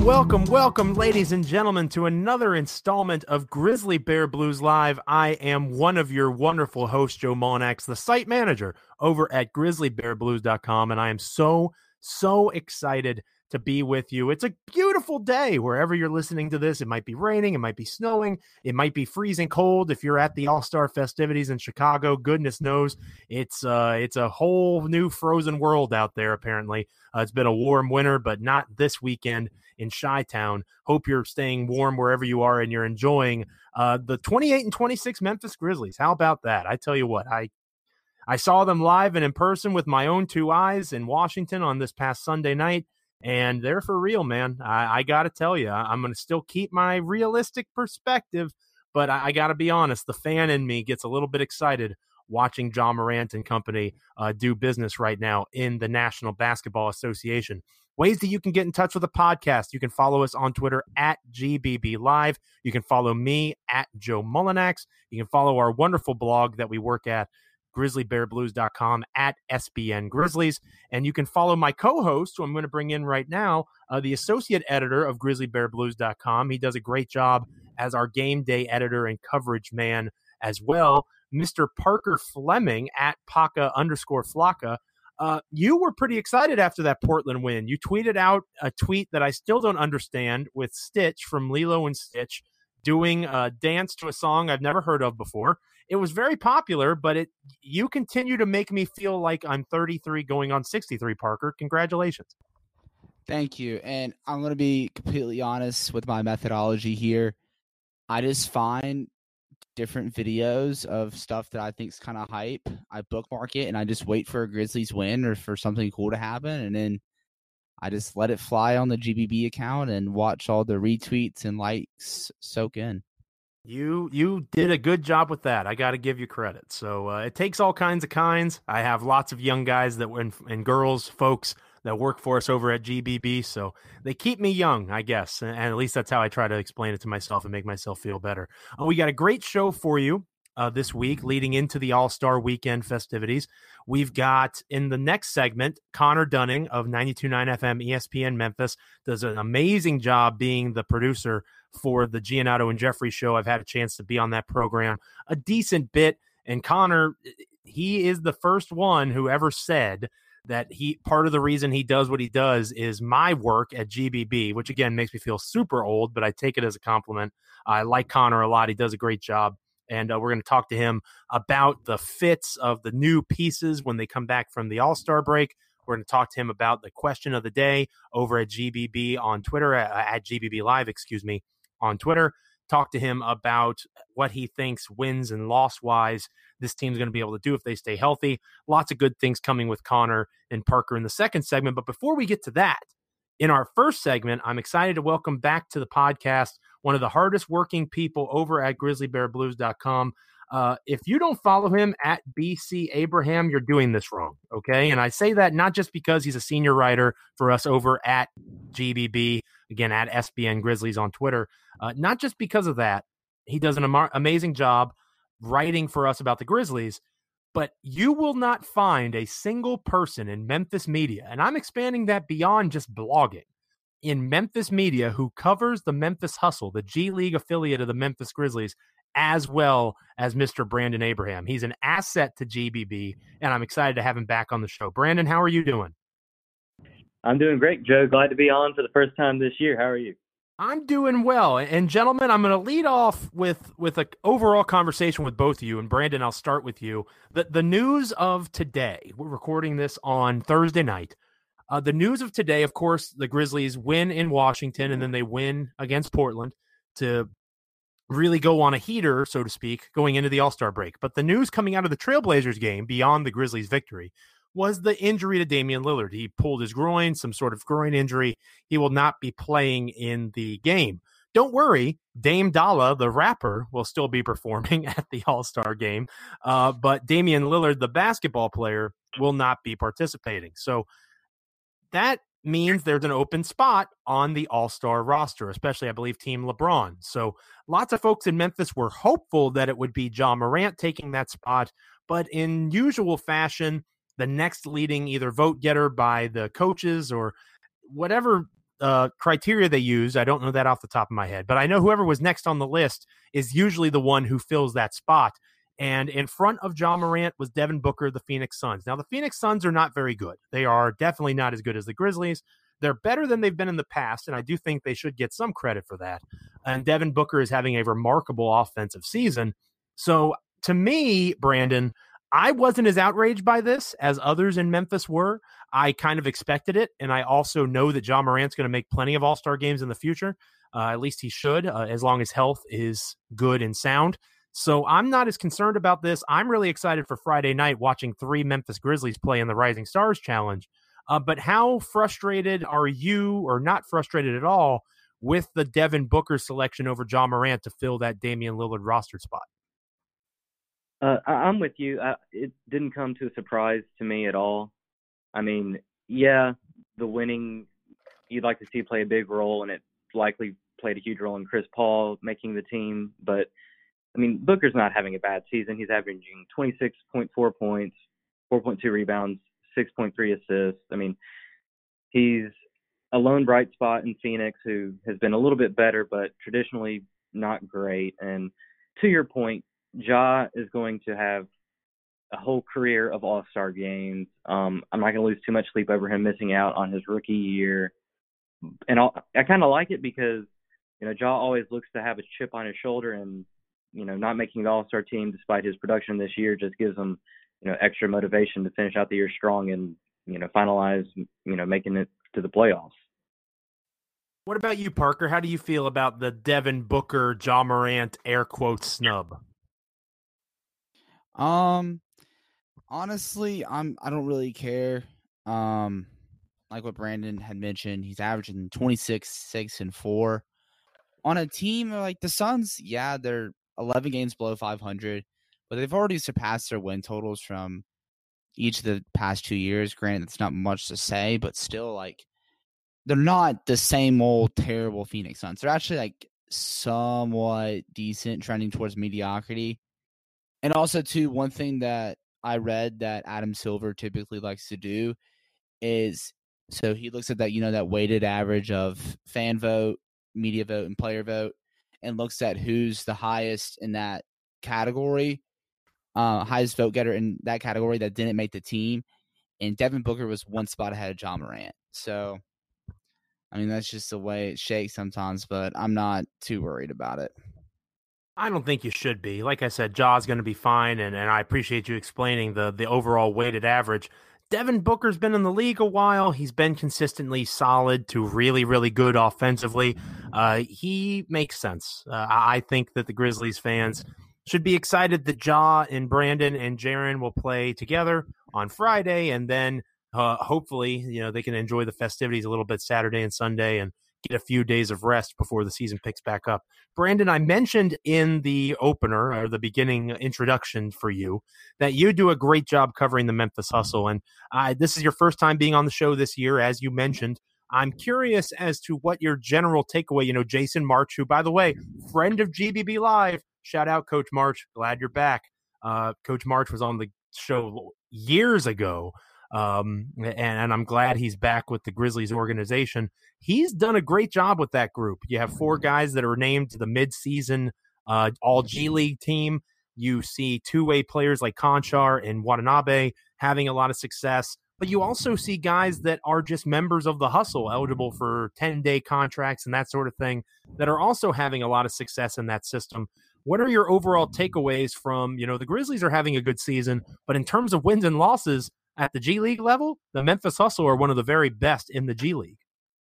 Welcome, ladies and gentlemen, to another installment of Grizzly Bear Blues Live. I am one of your wonderful hosts, Joe Mullinax, the site manager over at grizzlybearblues.com, and I am so excited to be with you. It's a beautiful day wherever you're listening to this. It might be raining, it might be snowing, it might be freezing cold. If you're at the All-Star festivities in Chicago, goodness knows it's a whole new frozen world out there, apparently. It's been a warm winter, but not this weekend in Chi-Town. Hope you're staying warm wherever you are and you're enjoying the 28-26 Memphis Grizzlies. How about that? I tell you what, I saw them live and in person with my own two eyes in Washington on this past Sunday night, and they're for real, man. I got to tell you, I'm going to still keep my realistic perspective, but I got to be honest, the fan in me gets a little bit excited watching Ja Morant and company do business right now in the National Basketball Association. Ways that you can get in touch with the podcast. You can follow us on Twitter at GBB Live. You can follow me at Joe Mullinax. You can follow our wonderful blog that we work at, grizzlybearblues.com, at SBN Grizzlies. And you can follow my co-host, who I'm going to bring in right now, the associate editor of grizzlybearblues.com. He does a great job as our game day editor and coverage man as well, Mr. Parker Fleming at Paca_Flocka. You were pretty excited after that Portland win. You tweeted out a tweet that I still don't understand with Stitch from Lilo and Stitch doing a dance to a song I've never heard of before. It was very popular, but you continue to make me feel like I'm 33 going on 63, Parker. Congratulations. Thank you. And I'm going to be completely honest with my methodology here. I just find different videos of stuff that I think is kind of hype. I bookmark it and I just wait for a Grizzlies win or for something cool to happen. And then I just let it fly on the GBB account and watch all the retweets and likes soak in. You did a good job with that. I got to give you credit. So it takes all kinds of kinds. I have lots of young guys and girls, folks that work for us over at GBB. So they keep me young, I guess. And at least that's how I try to explain it to myself and make myself feel better. We got a great show for you this week leading into the All-Star Weekend festivities. We've got in the next segment, Connor Dunning of 92.9 FM ESPN Memphis does an amazing job being the producer for the Giannotto and Jeffrey show. I've had a chance to be on that program a decent bit. And Connor, he is the first one who ever said that part of the reason he does what he does is my work at GBB, which again makes me feel super old, but I take it as a compliment. I like Connor a lot. He does a great job. And we're going to talk to him about the fits of the new pieces when they come back from the All-Star break. We're going to talk to him about the question of the day over at GBB on Twitter, at GBB Live, on Twitter. Talk to him about what he thinks wins and loss-wise this team's going to be able to do if they stay healthy. Lots of good things coming with Connor and Parker in the second segment. But before we get to that, in our first segment, I'm excited to welcome back to the podcast one of the hardest working people over at grizzlybearblues.com. If you don't follow him at BC Abraham, you're doing this wrong, okay? And I say that not just because he's a senior writer for us over at GBB, again, at SBN Grizzlies on Twitter. Not just because of that. He does an amazing job writing for us about the Grizzlies, but you will not find a single person in Memphis media, and I'm expanding that beyond just blogging, in Memphis media who covers the Memphis Hustle, the G League affiliate of the Memphis Grizzlies, as well as Mr. Brandon Abraham. He's an asset to GBB, and I'm excited to have him back on the show. Brandon, how are you doing? I'm doing great, Joe. Glad to be on for the first time this year. How are you? I'm doing well. And gentlemen, I'm going to lead off with an overall conversation with both of you. And Brandon, I'll start with you. The news of today, we're recording this on Thursday night. The news of today, of course, the Grizzlies win in Washington, and then they win against Portland to really go on a heater, so to speak, going into the All-Star break. But the news coming out of the Trailblazers game beyond the Grizzlies' victory was the injury to Damian Lillard. He pulled his groin, some sort of groin injury. He will not be playing in the game. Don't worry, Dame Dalla, the rapper, will still be performing at the All-Star game. But Damian Lillard, the basketball player, will not be participating. So that means there's an open spot on the All-Star roster, especially, I believe, Team LeBron. So lots of folks in Memphis were hopeful that it would be Ja Morant taking that spot. But in usual fashion, the next leading either vote getter by the coaches or whatever criteria they use, I don't know that off the top of my head, but I know whoever was next on the list is usually the one who fills that spot. And in front of Ja Morant was Devin Booker, the Phoenix Suns. Now, the Phoenix Suns are not very good. They are definitely not as good as the Grizzlies. They're better than they've been in the past, and I do think they should get some credit for that. And Devin Booker is having a remarkable offensive season. So, to me, Brandon, I wasn't as outraged by this as others in Memphis were. I kind of expected it, and I also know that Ja Morant's going to make plenty of All-Star games in the future. At least he should, as long as health is good and sound. So I'm not as concerned about this. I'm really excited for Friday night watching 3 Memphis Grizzlies play in the Rising Stars Challenge. But how frustrated are you, or not frustrated at all, with the Devin Booker selection over Ja Morant to fill that Damian Lillard roster spot? I'm with you. It didn't come to a surprise to me at all. I mean, yeah, the winning you'd like to see play a big role, and it likely played a huge role in Chris Paul making the team. But, I mean, Booker's not having a bad season. He's averaging 26.4 points, 4.2 rebounds, 6.3 assists. I mean, he's a lone bright spot in Phoenix who has been a little bit better, but traditionally not great. And to your point, Ja is going to have a whole career of all-star games. I'm not going to lose too much sleep over him missing out on his rookie year. And I kind of like it because, you know, Ja always looks to have a chip on his shoulder, and, you know, not making the all-star team despite his production this year just gives him, you know, extra motivation to finish out the year strong and, you know, finalize, you know, making it to the playoffs. What about you, Parker? How do you feel about the Devin Booker, Ja Morant air quotes snub? Honestly, I don't really care. Like what Brandon had mentioned, he's averaging 26, 6, and 4 on a team like the Suns. Yeah, they're 11 games below 500, but they've already surpassed their win totals from each of the past 2 years. Granted, it's not much to say, but still, like, they're not the same old terrible Phoenix Suns. They're actually like somewhat decent, trending towards mediocrity. And also, too, one thing that I read that Adam Silver typically likes to do is, so he looks at that, you know, that weighted average of fan vote, media vote, and player vote, and looks at who's the highest in that category, highest vote getter in that category that didn't make the team. And Devin Booker was one spot ahead of Ja Morant. So, I mean, that's just the way it shakes sometimes, but I'm not too worried about it. I don't think you should be. Like I said, Ja's going to be fine, and I appreciate you explaining the overall weighted average. Devin Booker's been in the league a while. He's been consistently solid to really, really good offensively. He makes sense. I think that the Grizzlies fans should be excited that Ja and Brandon and Jaren will play together on Friday, and then hopefully, you know, they can enjoy the festivities a little bit Saturday and Sunday and get a few days of rest before the season picks back up. Brandon, I mentioned in the opener or the beginning introduction for you that you do a great job covering the Memphis Hustle. And this is your first time being on the show this year, as you mentioned. I'm curious as to what your general takeaway, you know, Jason March, who, by the way, friend of GBB Live, shout out Coach March. Glad you're back. Coach March was on the show years ago. And I'm glad he's back with the Grizzlies organization. He's done a great job with that group. You have 4 guys that are named to the midseason all G League team. You see two-way players like Conchar and Watanabe having a lot of success, but you also see guys that are just members of the hustle, eligible for 10-day contracts and that sort of thing, that are also having a lot of success in that system. What are your overall takeaways from, you know, the Grizzlies are having a good season, but in terms of wins and losses at the G League level, the Memphis Hustle are one of the very best in the G League.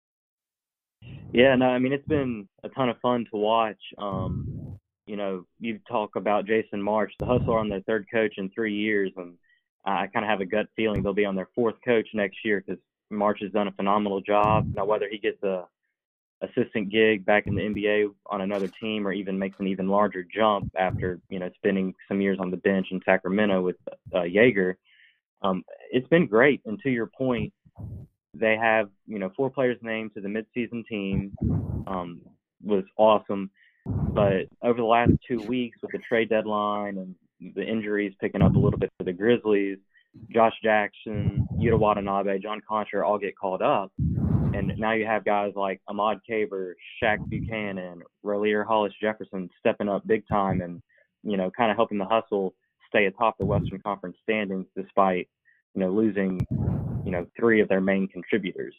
Yeah, no, I mean, it's been a ton of fun to watch. You know, you talk about Jason March. The Hustle are on their 3rd coach in 3 years, and I kind of have a gut feeling they'll be on their 4th coach next year because March has done a phenomenal job. Now, whether he gets a assistant gig back in the NBA on another team or even makes an even larger jump after, you know, spending some years on the bench in Sacramento with Jaeger, it's been great. And to your point, they have, you know, 4 players named to the midseason team, was awesome. But over the last 2 weeks with the trade deadline and the injuries picking up a little bit for the Grizzlies, Josh Jackson, Yuta Watanabe, John Conchar all get called up. And now you have guys like Ahmad Caver, Shaq Buchanan, Rolier Hollis Jefferson stepping up big time and, kind of helping the Hustle stay atop the Western Conference standings despite, losing, 3 of their main contributors.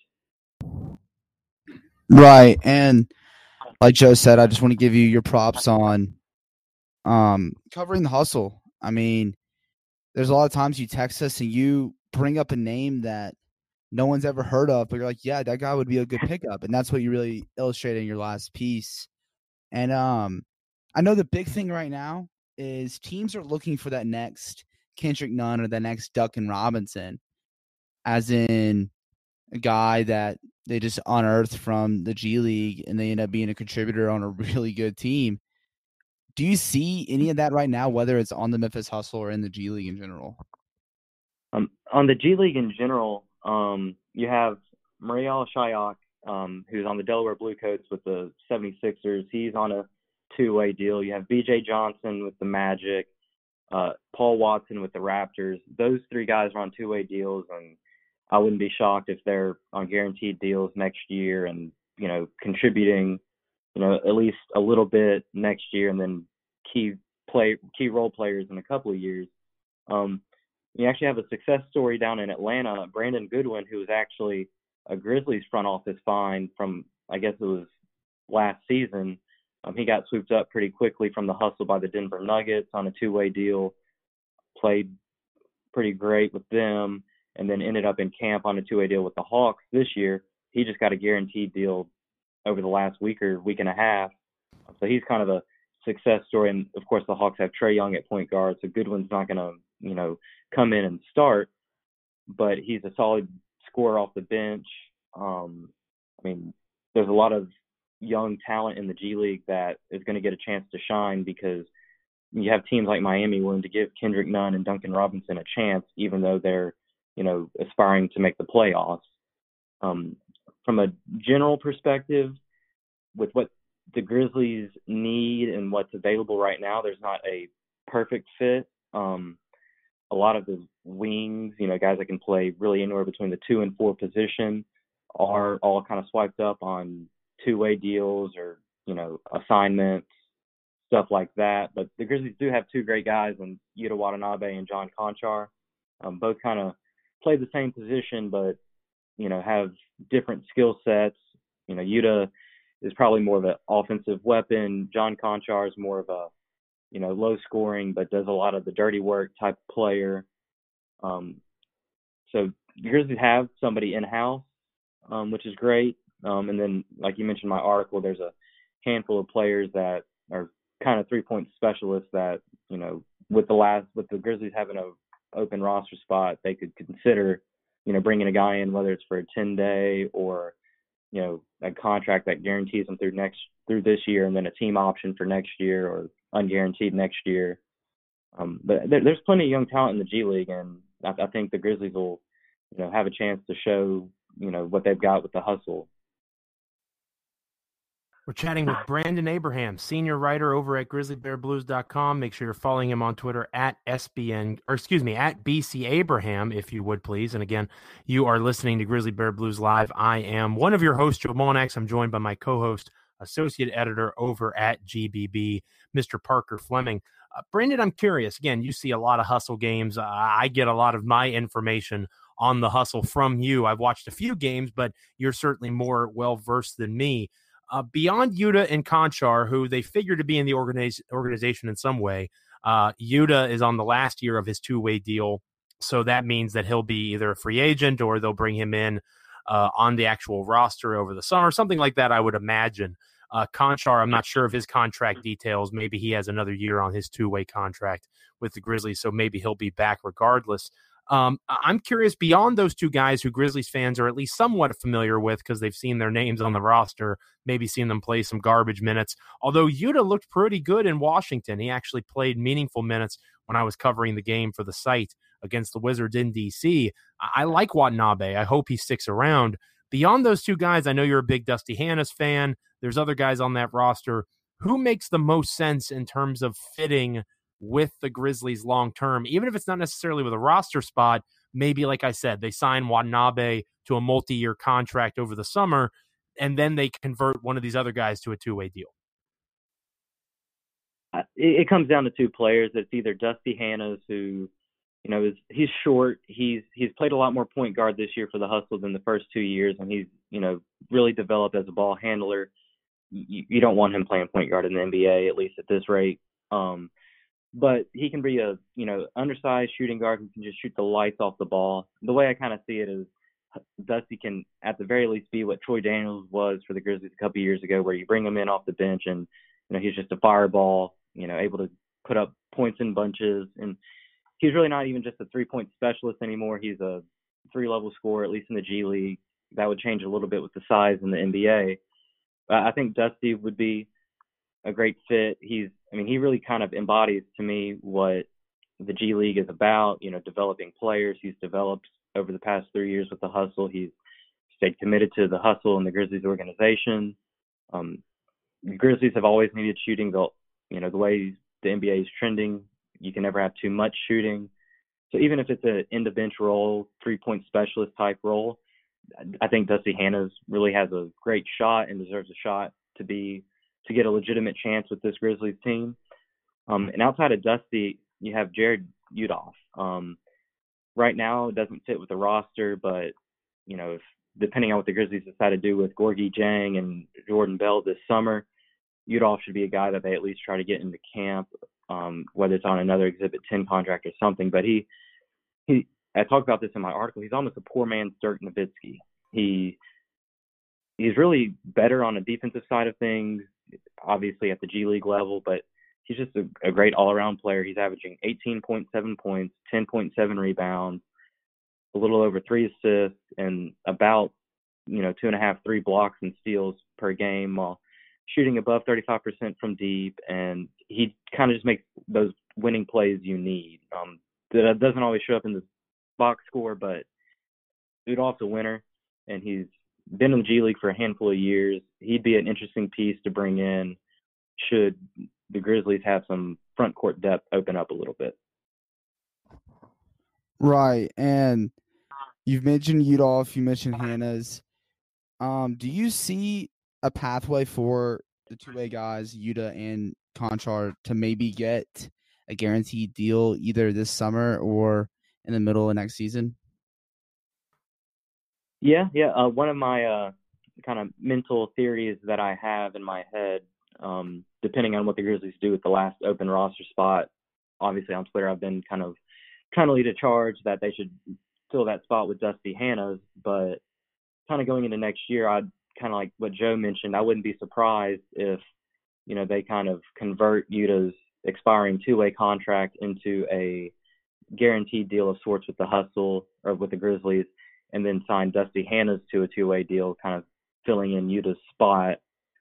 Right. And like Joe said, I just want to give you your props on covering the Hustle. I mean, there's a lot of times you text us and you bring up a name that no one's ever heard of, but you're like, yeah, that guy would be a good pickup. And that's what you really illustrated in your last piece. And I know the big thing right now is teams are looking for that next Kendrick Nunn or the next Duncan Robinson, as in a guy that they just unearthed from the G League and they end up being a contributor on a really good team. Do you see any of that right now, whether it's on the Memphis Hustle or in the G League in general? On the G League in general, you have Marial Shayok, who's on the Delaware Bluecoats with the 76ers. He's on a 2-way deal. You have B.J. Johnson with the Magic, Paul Watson with the Raptors. Those 3 guys are on 2-way deals, and I wouldn't be shocked if they're on guaranteed deals next year and, contributing, at least a little bit next year and then key role players in a couple of years. You actually have a success story down in Atlanta. Brandon Goodwin, who was actually a Grizzlies front office find from, I guess it was last season. He got swooped up pretty quickly from the Hustle by the Denver Nuggets on a 2-way deal, played pretty great with them, and then ended up in camp on a 2-way deal with the Hawks this year. He just got a guaranteed deal over the last week and a half. So he's kind of a success story. And, of course, the Hawks have Trae Young at point guard, so Goodwin's not going to, come in and start, but he's a solid scorer off the bench. There's a lot of young talent in the G League that is going to get a chance to shine because you have teams like Miami willing to give Kendrick Nunn and Duncan Robinson a chance, even though they're, aspiring to make the playoffs. From a general perspective, with what the Grizzlies need and what's available right now, there's not a perfect fit. A lot of the wings, guys that can play really anywhere between the 2 and 4 position are all kind of swiped up on 2-way deals or, assignments, stuff like that. But the Grizzlies do have 2 great guys in Yuta Watanabe and John Conchar. Both kind of play the same position, but, have different skill sets. Yuta is probably more of an offensive weapon. John Conchar is more of a, low scoring, but does a lot of the dirty work type player. So the Grizzlies have somebody in-house, which is great. And then, like you mentioned in my article, there's a handful of players that are kind of 3-point specialists that, with the Grizzlies having an open roster spot, they could consider, bringing a guy in, whether it's for a 10-day or, a contract that guarantees them through this year and then a team option for next year or unguaranteed next year. But there's plenty of young talent in the G League, and I think the Grizzlies will, have a chance to show, what they've got with the Hustle. We're chatting with Brandon Abraham, senior writer over at grizzlybearblues.com. Make sure you're following him on Twitter at BC Abraham, if you would please. And again, you are listening to Grizzly Bear Blues Live. I am one of your hosts, Joe Molinax. I'm joined by my co-host, associate editor over at GBB, Mr. Parker Fleming. Brandon, I'm curious. Again, you see a lot of Hustle games. I get a lot of my information on the Hustle from you. I've watched a few games, but you're certainly more well-versed than me. Beyond Yuta and Conchar, who they figure to be in the organization in some way, Yuta is on the last year of his 2-way deal, so that means that he'll be either a free agent or they'll bring him in on the actual roster over the summer, something like that, I would imagine. Conchar, I'm not sure of his contract details. Maybe he has another year on his 2-way contract with the Grizzlies, so maybe he'll be back regardless. I'm curious, beyond those 2 guys who Grizzlies fans are at least somewhat familiar with because they've seen their names on the roster, maybe seen them play some garbage minutes. Although Yuta looked pretty good in Washington. He actually played meaningful minutes when I was covering the game for the site against the Wizards in D.C. I like Watanabe. I hope he sticks around. Beyond those 2 guys, I know you're a big Dusty Hannes fan. There's other guys on that roster. Who makes the most sense in terms of fitting with the Grizzlies long term, even if it's not necessarily with a roster spot. Maybe, like I said, they sign Watanabe to a multi-year contract over the summer, and then they convert one of these other guys to a two-way deal. It comes down to two players. It's either Dusty Hannahs, who, he's short. He's played a lot more point guard this year for the Hustle than the first 2 years, and he's, really developed as a ball handler. You don't want him playing point guard in the NBA, at least at this rate. But he can be a, undersized shooting guard who can just shoot the lights off the ball. The way I kind of see it is Dusty can, at the very least, be what Troy Daniels was for the Grizzlies a couple of years ago, where you bring him in off the bench and, he's just a fireball, able to put up points in bunches. And he's really not even just a three-point specialist anymore. He's a three-level scorer, at least in the G League. That would change a little bit with the size in the NBA. I think Dusty would be a great fit. He really kind of embodies to me what the G League is about, developing players. He's developed over the past 3 years with the Hustle. He's stayed committed to the Hustle and the Grizzlies organization. The Grizzlies have always needed shooting. The way the NBA is trending, you can never have too much shooting. So even if it's an in-the-bench role, three-point specialist type role, I think Dusty Hannahs really has a great shot and deserves a shot to get a legitimate chance with this Grizzlies team. And outside of Dusty, you have Jared Udolph. Right now, it doesn't fit with the roster, but if depending on what the Grizzlies decide to do with Gorgui Dieng and Jordan Bell this summer, Udolph should be a guy that they at least try to get into camp, whether it's on another Exhibit 10 contract or something. But I talked about this in my article. He's almost a poor man's Dirk Nowitzki. He's really better on the defensive side of things, obviously at the G League level, but he's just a great all-around player. He's averaging 18.7 points, 10.7 rebounds, a little over 3 assists, and about 2.5, 3 blocks and steals per game, while shooting above 35% from deep. And he kind of just makes those winning plays you need. That doesn't always show up in the box score, but Udolph's a winner, and he's been in the G League for a handful of years. He'd be an interesting piece to bring in should the Grizzlies have some front court depth open up a little bit. Right, and you've mentioned Udolph, you mentioned Hannahs. Do you see a pathway for the two-way guys, Yuta and Konchar, to maybe get a guaranteed deal either this summer or in the middle of next season? Yeah. One of my kind of mental theories that I have in my head, depending on what the Grizzlies do with the last open roster spot, obviously on Twitter I've been kind of trying to lead a charge that they should fill that spot with Dusty Hannahs. But kind of going into next year, I'd kind of like what Joe mentioned, I wouldn't be surprised if, they kind of convert Yuta's expiring two-way contract into a guaranteed deal of sorts with the Hustle or with the Grizzlies, and then sign Dusty Hannahs to a two-way deal, kind of filling in Yuta's spot.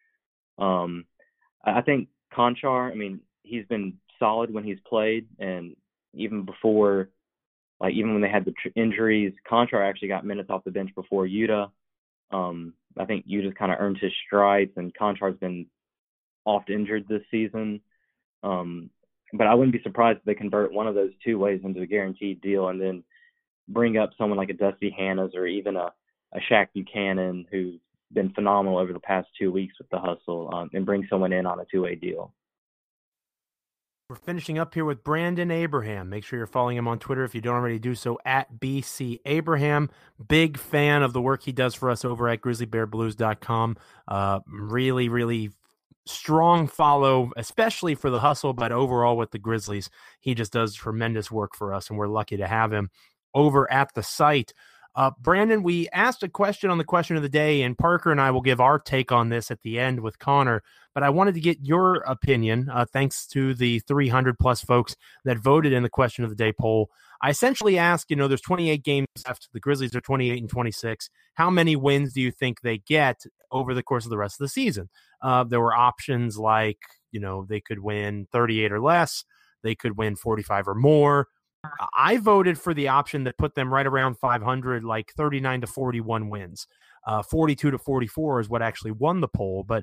I think Konchar, he's been solid when he's played, and even before, even when they had the injuries, Konchar actually got minutes off the bench before Yuta. I think Yuta's kind of earned his stripes, and Konchar's been oft injured this season. But I wouldn't be surprised if they convert one of those two ways into a guaranteed deal and then bring up someone like a Dusty Hannahs or even a Shaq Buchanan, who's been phenomenal over the past 2 weeks with the Hustle, and bring someone in on a two-way deal. We're finishing up here with Brandon Abraham. Make sure you're following him on Twitter if you don't already do so, at BC Abraham. Big fan of the work he does for us over at grizzlybearblues.com. Really, really strong follow, especially for the Hustle, but overall with the Grizzlies. He just does tremendous work for us, and we're lucky to have him over at the site. Brandon, we asked a question on the question of the day, and Parker and I will give our take on this at the end with Connor, but I wanted to get your opinion, thanks to the 300-plus folks that voted in the question of the day poll. I essentially asked, there's 28 games left. The Grizzlies are 28-26. How many wins do you think they get over the course of the rest of the season? There were options like, they could win 38 or less. They could win 45 or more. I voted for the option that put them right around 500, like 39-41 wins. 42-44 is what actually won the poll. But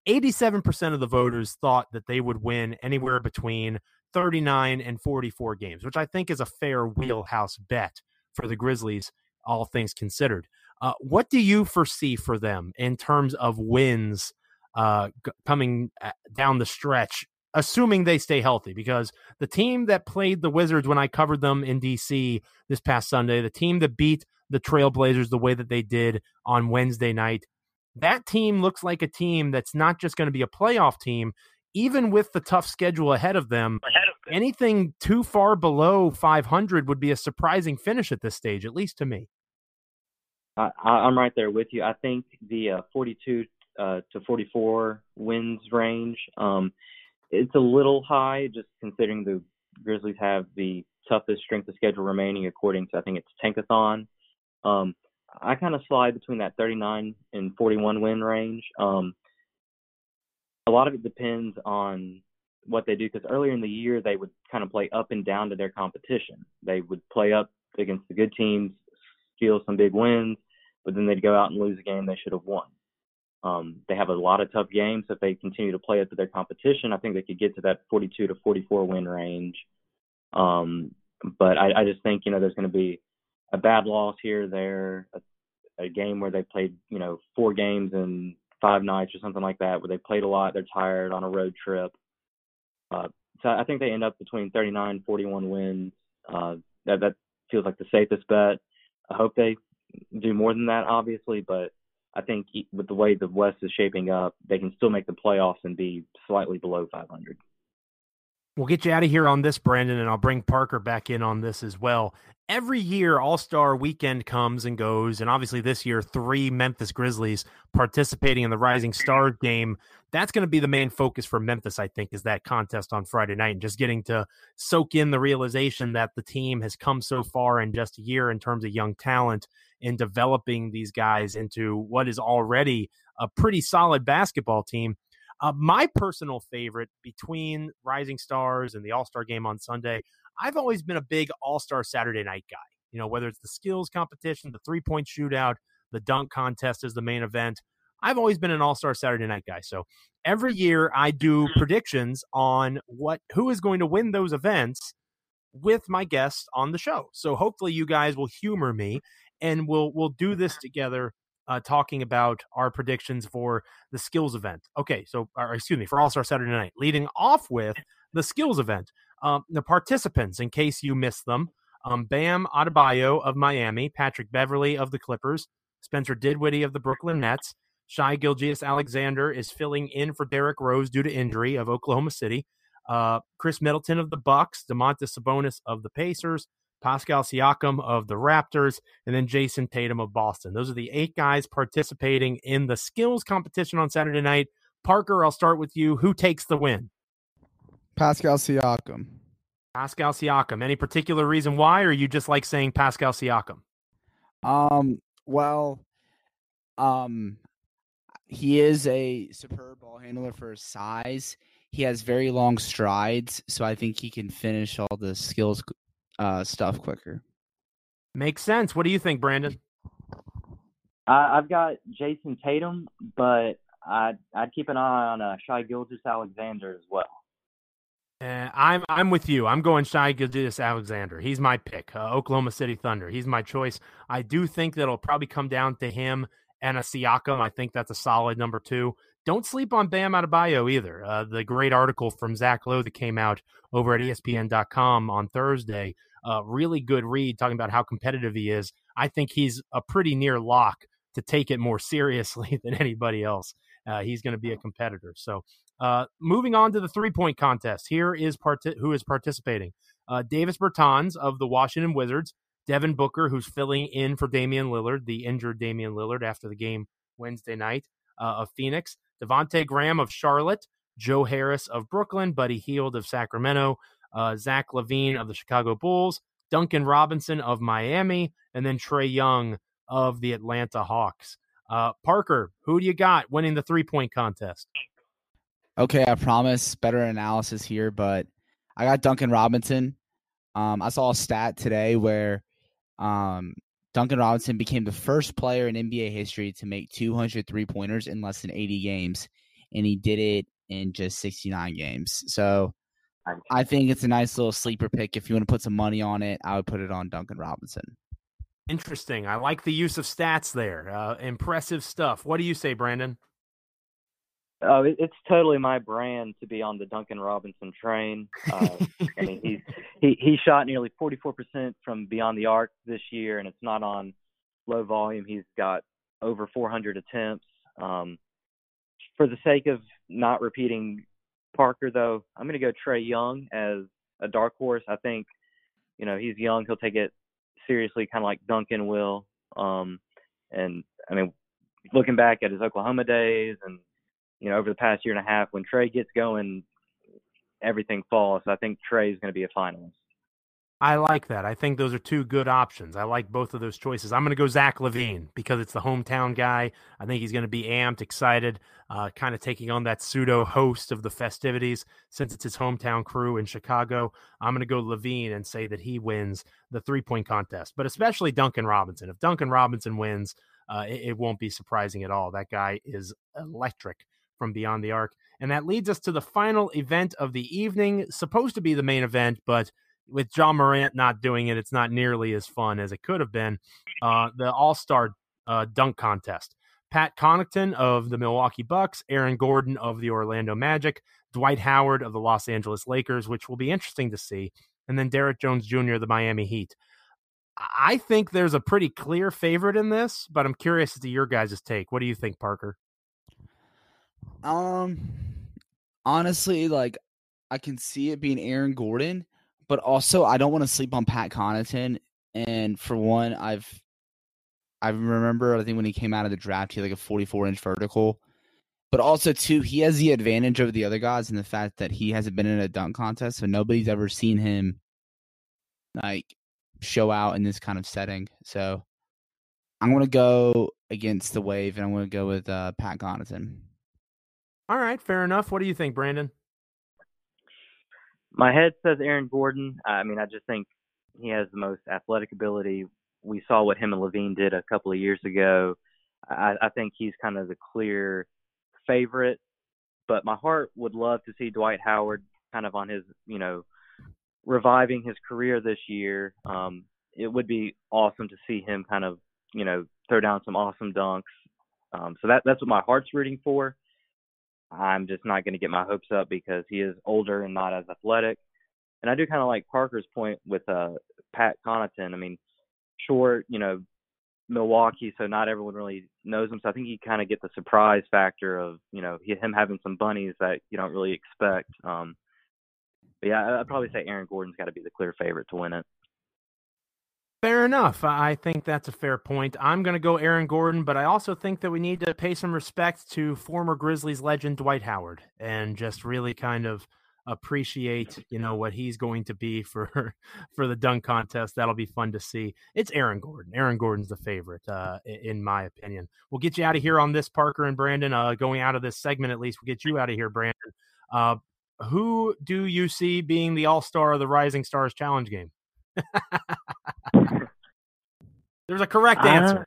87% of the voters thought that they would win anywhere between 39 and 44 games, which I think is a fair wheelhouse bet for the Grizzlies, all things considered. What do you foresee for them in terms of wins coming down the stretch, assuming they stay healthy? Because the team that played the Wizards when I covered them in D.C. this past Sunday, the team that beat the Trailblazers the way that they did on Wednesday night, that team looks like a team that's not just going to be a playoff team. Even with the tough schedule ahead of them, anything too far below 500 would be a surprising finish at this stage, at least to me. I'm right there with you. I think the 42 to 44 wins range, it's a little high just considering the Grizzlies have the toughest strength of schedule remaining according to, I think it's Tankathon. I kind of slide between that 39 and 41 win range. A lot of it depends on what they do, because earlier in the year they would kind of play up and down to their competition. They would play up against the good teams, steal some big wins, but then they'd go out and lose a game they should have won. They have a lot of tough games. If they continue to play up to their competition, I think they could get to that 42 to 44 win range. But I just think, there's going to be a bad loss here or there, a game where they played, 4 games in 5 nights or something like that, where they played a lot, they're tired on a road trip. So I think they end up between 39 and 41 wins. That feels like the safest bet. I hope they do more than that, obviously, but I think with the way the West is shaping up, they can still make the playoffs and be slightly below 500. We'll get you out of here on this, Brandon, and I'll bring Parker back in on this as well. Every year, All-Star Weekend comes and goes, and obviously this year, 3 Memphis Grizzlies participating in the Rising Stars game. That's going to be the main focus for Memphis, I think, is that contest on Friday night, and just getting to soak in the realization that the team has come so far in just a year in terms of young talent and developing these guys into what is already a pretty solid basketball team. My personal favorite between Rising Stars and the All-Star game on Sunday, I've always been a big All-Star Saturday night guy. Whether it's the skills competition, the three-point shootout, the dunk contest is the main event. I've always been an All-Star Saturday night guy. So every year I do predictions on who is going to win those events with my guests on the show. So hopefully you guys will humor me and we'll do this together. Talking about our predictions for the skills event. Okay, so, for All-Star Saturday night. Leading off with the skills event. The participants, in case you missed them, Bam Adebayo of Miami, Patrick Beverley of the Clippers, Spencer Dinwiddie of the Brooklyn Nets, Shai Gilgeous-Alexander is filling in for Derrick Rose due to injury of Oklahoma City, Chris Middleton of the Bucks, Domantas Sabonis of the Pacers, Pascal Siakam of the Raptors, and then Jason Tatum of Boston. Those are the 8 guys participating in the skills competition on Saturday night. Parker, I'll start with you. Who takes the win? Pascal Siakam. Pascal Siakam. Any particular reason why, or you just like saying Pascal Siakam? He is a superb ball handler for his size. He has very long strides, so I think he can finish all the skills stuff quicker. Makes sense. What do you think, Brandon? I've got Jason Tatum, but I'd keep an eye on Shai Gilgeous-Alexander as well. I'm with you. I'm going Shai Gilgeous-Alexander. He's my pick. Oklahoma City Thunder. He's my choice. I do think that it'll probably come down to him and a Siakam. I think that's a solid number 2. Don't sleep on Bam Adebayo either. The great article from Zach Lowe that came out over at ESPN.com on Thursday, really good read talking about how competitive he is. I think he's a pretty near lock to take it more seriously than anybody else. He's going to be a competitor. So moving on to the three-point contest. Here is who is participating. Davis Bertans of the Washington Wizards, Devin Booker, who's filling in for Damian Lillard, the injured Damian Lillard after the game Wednesday night, of Phoenix, Devontae Graham of Charlotte, Joe Harris of Brooklyn, Buddy Hield of Sacramento, Zach LaVine of the Chicago Bulls, Duncan Robinson of Miami, and then Trae Young of the Atlanta Hawks. Parker, who do you got winning the three-point contest? Okay, I promise better analysis here, but I got Duncan Robinson. I saw a stat today where Duncan Robinson became the first player in NBA history to make 200 three-pointers in less than 80 games. and he did it in just 69 games. So I think it's a nice little sleeper pick. If you want to put some money on it, I would put it on Duncan Robinson. Interesting. I like the use of stats there. Impressive stuff. What do you say, Brandon? Oh, it's totally my brand to be on the Duncan Robinson train. I mean, he shot nearly 44% from beyond the arc this year, and it's not on low volume. He's got over 400 attempts. For the sake of not repeating Parker, though, I'm going to go Trae Young as a dark horse. I think, he's young. He'll take it seriously, kind of like Duncan will. And, I mean, looking back at his Oklahoma days and, over the past year and a half, when Trae gets going, everything falls. So I think Trae is going to be a finalist. I like that. I think those are two good options. I like both of those choices. I'm going to go Zach LaVine because it's the hometown guy. I think he's going to be amped, excited, kind of taking on that pseudo host of the festivities since it's his hometown crew in Chicago. I'm going to go LaVine and say that he wins the 3-point contest, but especially Duncan Robinson. If Duncan Robinson wins, it won't be surprising at all. That guy is electric from beyond the arc. And that leads us to the final event of the evening, supposed to be the main event, but with Ja Morant not doing it, it's not nearly as fun as it could have been. The All-Star dunk contest. Pat Connaughton of the Milwaukee Bucks, Aaron Gordon of the Orlando Magic, Dwight Howard of the Los Angeles Lakers, which will be interesting to see, and then Derrick Jones Jr. of the Miami Heat. I think there's a pretty clear favorite in this, but I'm curious as to your guys' take. What do you think, Parker? Honestly, I can see it being Aaron Gordon, but also I don't want to sleep on Pat Connaughton. And for one, I remember, I think when he came out of the draft, he had like a 44-inch vertical. But also, too, he has the advantage over the other guys in the fact that he hasn't been in a dunk contest, so nobody's ever seen him show out in this kind of setting. So I'm going to go against the wave, and I'm going to go with Pat Connaughton. All right, fair enough. What do you think, Brandon? My head says Aaron Gordon. I mean, I just think he has the most athletic ability. We saw what him and LaVine did a couple of years ago. I think he's kind of the clear favorite, but my heart would love to see Dwight Howard kind of on his, reviving his career this year. It would be awesome to see him kind of, throw down some awesome dunks. So that's what my heart's rooting for. I'm just not going to get my hopes up because he is older and not as athletic. And I do kind of like Parker's point with Pat Connaughton. I mean, sure, Milwaukee, so not everyone really knows him. So I think you kind of get the surprise factor of, him having some bunnies that you don't really expect. But yeah, I'd probably say Aaron Gordon's got to be the clear favorite to win it. Fair enough. I think that's a fair point. I'm going to go Aaron Gordon, but I also think that we need to pay some respect to former Grizzlies legend Dwight Howard and just really kind of appreciate, what he's going to be for the dunk contest. That'll be fun to see. It's Aaron Gordon. Aaron Gordon's the favorite, in my opinion. We'll get you out of here on this, Parker and Brandon. Going out of this segment, at least, we'll get you out of here, Brandon. Who do you see being the all-star of the Rising Stars Challenge game? There's a correct answer.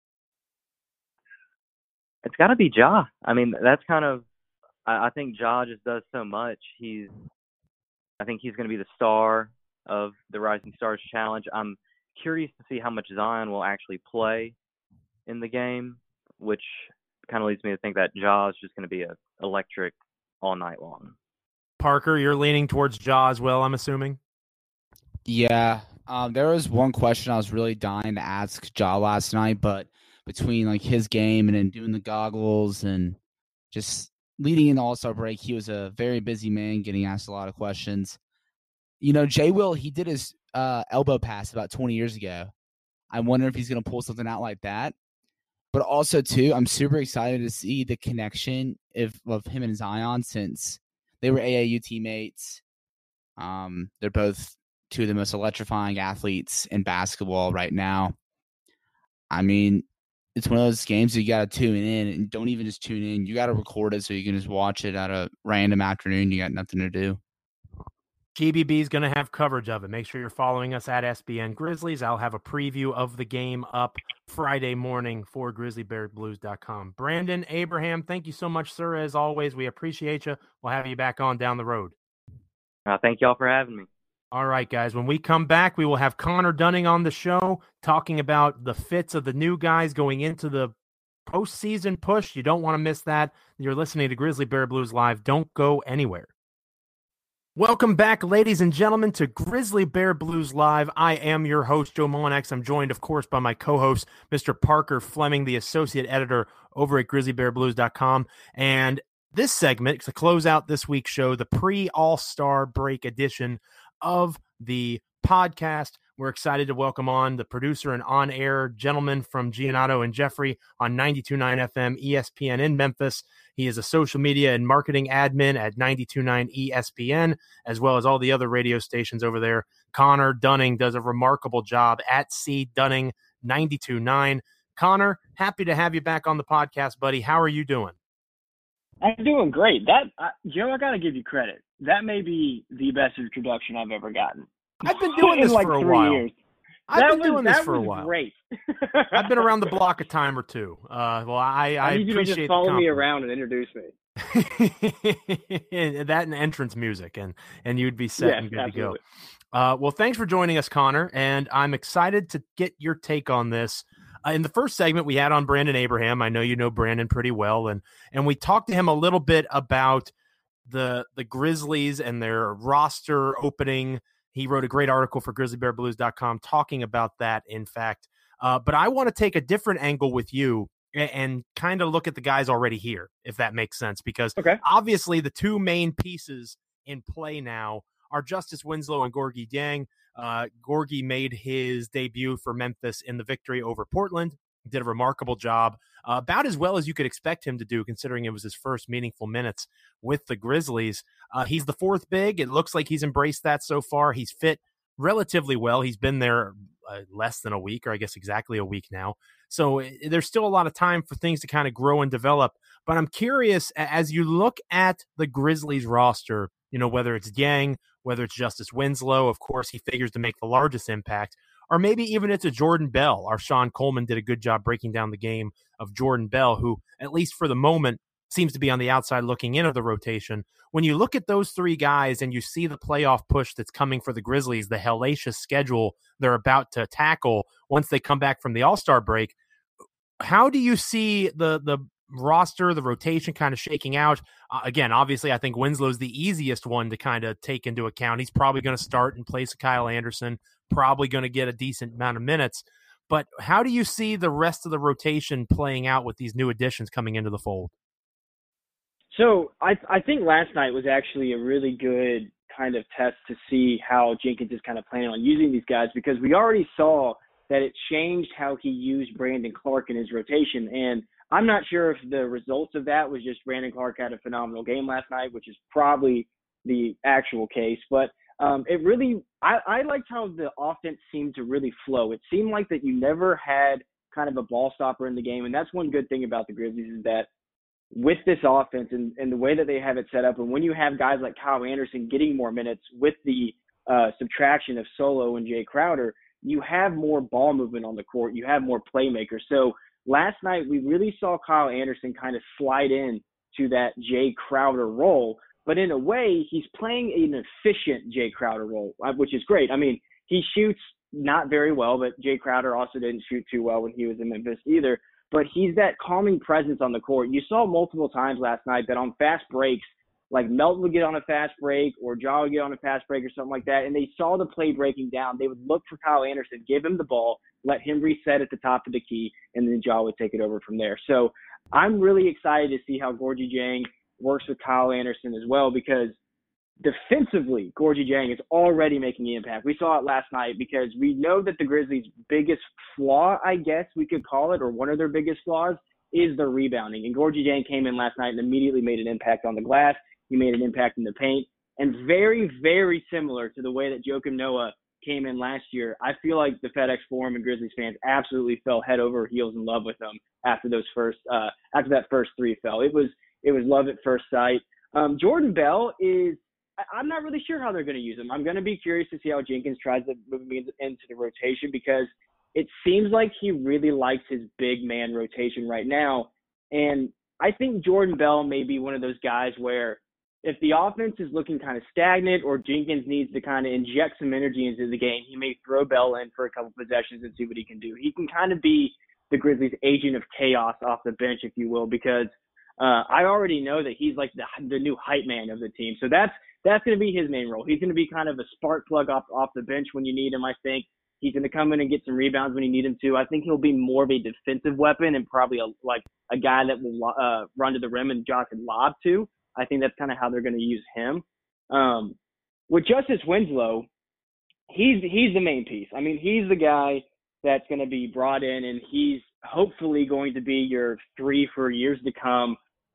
It's got to be Ja. I mean, that's kind of. I think Ja just does so much. I think he's going to be the star of the Rising Stars Challenge. I'm curious to see how much Zion will actually play in the game, which kind of leads me to think that Ja is just going to be electric all night long. Parker, you're leaning towards Ja as well, I'm assuming? Yeah. There was one question I was really dying to ask Ja last night, but between his game and then doing the goggles and just leading in the All-Star break, he was a very busy man getting asked a lot of questions. Jay Will, he did his elbow pass about 20 years ago. I wonder if he's going to pull something out like that. But also, too, I'm super excited to see the connection of him and Zion since they were AAU teammates. They're both two of the most electrifying athletes in basketball right now. I mean, it's one of those games you got to tune in, and don't even just tune in. You got to record it so you can just watch it at a random afternoon. You got nothing to do. GBB is going to have coverage of it. Make sure you're following us at SBN Grizzlies. I'll have a preview of the game up Friday morning for grizzlybearblues.com. Brandon Abraham, thank you so much, sir. As always, we appreciate you. We'll have you back on down the road. Thank y'all for having me. All right, guys. When we come back, we will have Connor Dunning on the show talking about the fits of the new guys going into the postseason push. You don't want to miss that. You're listening to Grizzly Bear Blues Live. Don't go anywhere. Welcome back, ladies and gentlemen, to Grizzly Bear Blues Live. I am your host, Joe Mullinax. I'm joined, of course, by my co-host, Mr. Parker Fleming, the associate editor over at grizzlybearblues.com. And this segment, to close out this week's show, the pre-All-Star break edition of the podcast, we're excited to welcome on the producer and on-air gentleman from Giannato and Jeffrey on 92.9 FM ESPN in Memphis. He is a social media and marketing admin at 92.9 ESPN, as well as all the other radio stations over there. Connor Dunning does a remarkable job at C Dunning 92.9. Connor, happy to have you back on the podcast, buddy. How are you doing? I'm doing great. Joe, I got to give you credit. That may be the best introduction I've ever gotten. I've been doing this for a while. Years. I've been doing this for a while. Great. I've been around the block a time or two. I need you to just follow me around and introduce me. That and entrance music, and you'd be set and good absolutely. to go. Well, thanks for joining us, Connor, and I'm excited to get your take on this. In the first segment, we had on Brandon Abraham. I know you know Brandon pretty well, and we talked to him a little bit about the Grizzlies and their roster opening. He wrote a great article for grizzlybearblues.com talking about that, in fact. But I want to take a different angle with you and kind of look at the guys already here, if that makes sense, because obviously the two main pieces in play now are Justice Winslow and Gorgui Dieng. Gorgui made his debut for Memphis in the victory over Portland. He did a remarkable job, about as well as you could expect him to do, considering it was his first meaningful minutes with the Grizzlies. He's the fourth big. It looks like he's embraced that so far. He's fit relatively well. He's been there less than a week, or I guess exactly a week now. So there's still a lot of time for things to kind of grow and develop. But I'm curious, as you look at the Grizzlies roster, whether it's Dieng, whether it's Justice Winslow, of course, he figures to make the largest impact, or maybe even it's a Jordan Bell. Our Sean Coleman did a good job breaking down the game of Jordan Bell, who, at least for the moment, seems to be on the outside looking in of the rotation. When you look at those three guys and you see the playoff push that's coming for the Grizzlies, the hellacious schedule they're about to tackle once they come back from the All-Star break, how do you see the roster, the rotation kind of shaking out? Again, obviously, I think Winslow's the easiest one to kind of take into account. He's probably going to start in place of Kyle Anderson, probably going to get a decent amount of minutes. But how do you see the rest of the rotation playing out with these new additions coming into the fold? So I think last night was actually a really good kind of test to see how Jenkins is kind of planning on using these guys, because we already saw that it changed how he used Brandon Clarke in his rotation. And I'm not sure if the results of that was just Brandon Clarke had a phenomenal game last night, which is probably the actual case. But it really – I liked how the offense seemed to really flow. It seemed like that you never had kind of a ball stopper in the game, and that's one good thing about the Grizzlies is that with this offense and the way that they have it set up, and when you have guys like Kyle Anderson getting more minutes with the subtraction of Solo and Jay Crowder, you have more ball movement on the court. You have more playmakers. So last night we really saw Kyle Anderson kind of slide in to that Jay Crowder role, but in a way he's playing an efficient Jay Crowder role, which is great. I mean, he shoots not very well, but Jay Crowder also didn't shoot too well when he was in Memphis either. But he's that calming presence on the court. You saw multiple times last night that on fast breaks, like Melton would get on a fast break or Ja would get on a fast break or something like that, and they saw the play breaking down. They would look for Kyle Anderson, give him the ball, let him reset at the top of the key, and then Ja would take it over from there. So I'm really excited to see how Gorgui Dieng works with Kyle Anderson as well, because defensively, Gorgui Dieng is already making an impact. We saw it last night because we know that the Grizzlies' biggest flaw, I guess we could call it, or one of their biggest flaws, is the rebounding. And Gorgui Dieng came in last night and immediately made an impact on the glass. He made an impact in the paint. And very, very similar to the way that Joakim Noah came in last year, I feel like the FedEx Forum and Grizzlies fans absolutely fell head over heels in love with him after that first three fell. It was love at first sight. Jordan Bell is, I'm not really sure how they're going to use him. I'm going to be curious to see how Jenkins tries to move him into the rotation, because it seems like he really likes his big man rotation right now. And I think Jordan Bell may be one of those guys where if the offense is looking kind of stagnant or Jenkins needs to kind of inject some energy into the game, he may throw Bell in for a couple possessions and see what he can do. He can kind of be the Grizzlies' agent of chaos off the bench, if you will, because I already know that he's like the new hype man of the team. So that's going to be his main role. He's going to be kind of a spark plug off the bench when you need him, I think. He's going to come in and get some rebounds when you need him to. I think he'll be more of a defensive weapon and probably a guy that will run to the rim and Josh can lob to. I think that's kind of how they're going to use him. With Justice Winslow, he's the main piece. I mean, he's the guy that's going to be brought in, and he's hopefully going to be your 3 for years to come.